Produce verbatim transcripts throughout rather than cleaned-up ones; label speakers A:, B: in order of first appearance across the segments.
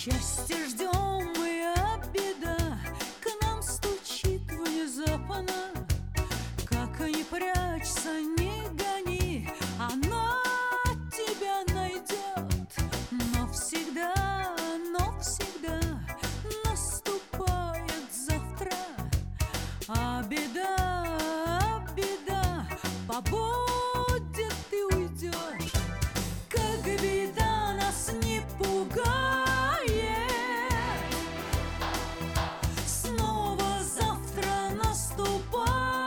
A: Счастье ждем мы, а беда к нам стучит внезапно. Как ни прячься, не гони, она тебя найдет. Но всегда, но всегда наступает завтра. А беда, а беда побудет и уйдет. Как беда нас не пугает, снова завтра наступает.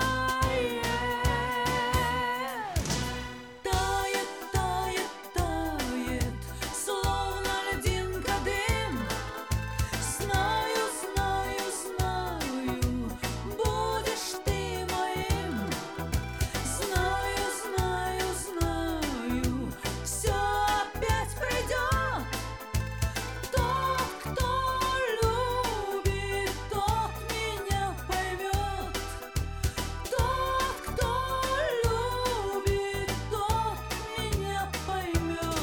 A: Тает, тает, тает, словно льдинка дым. Знаю, знаю, знаю, будешь ты моим. Знаю, знаю, знаю, все опять придет. Тот, кто любит, тот меня поймет. Тот, кто любит, тот меня поймет.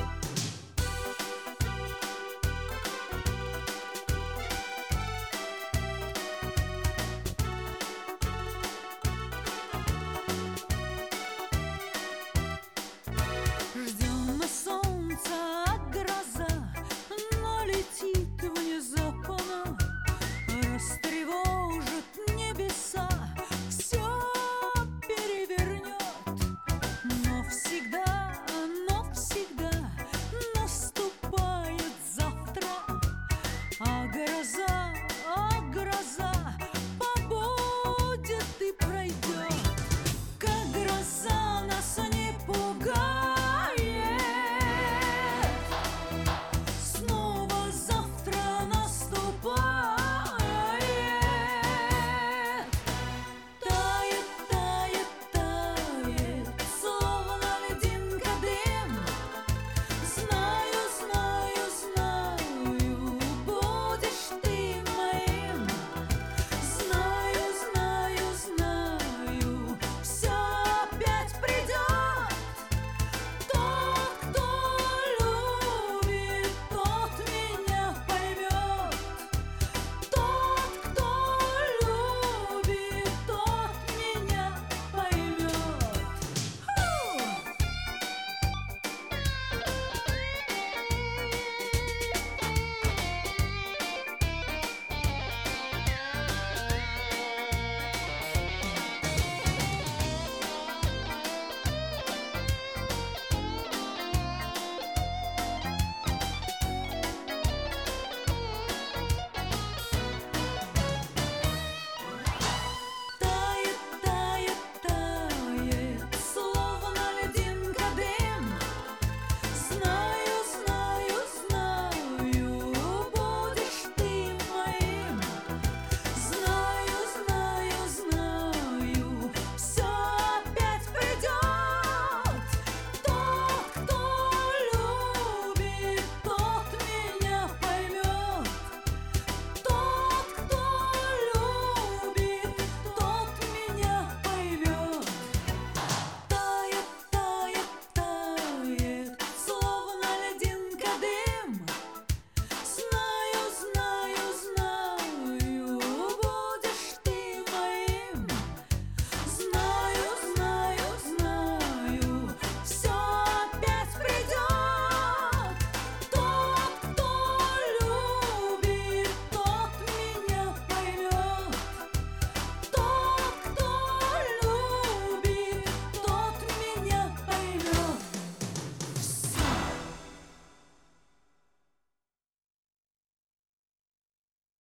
A: Ждем мы солнца, а гроза налетит внезапно, растревожит небеса, все перевернет. Но всегда, но всегда наступает завтра, а гроза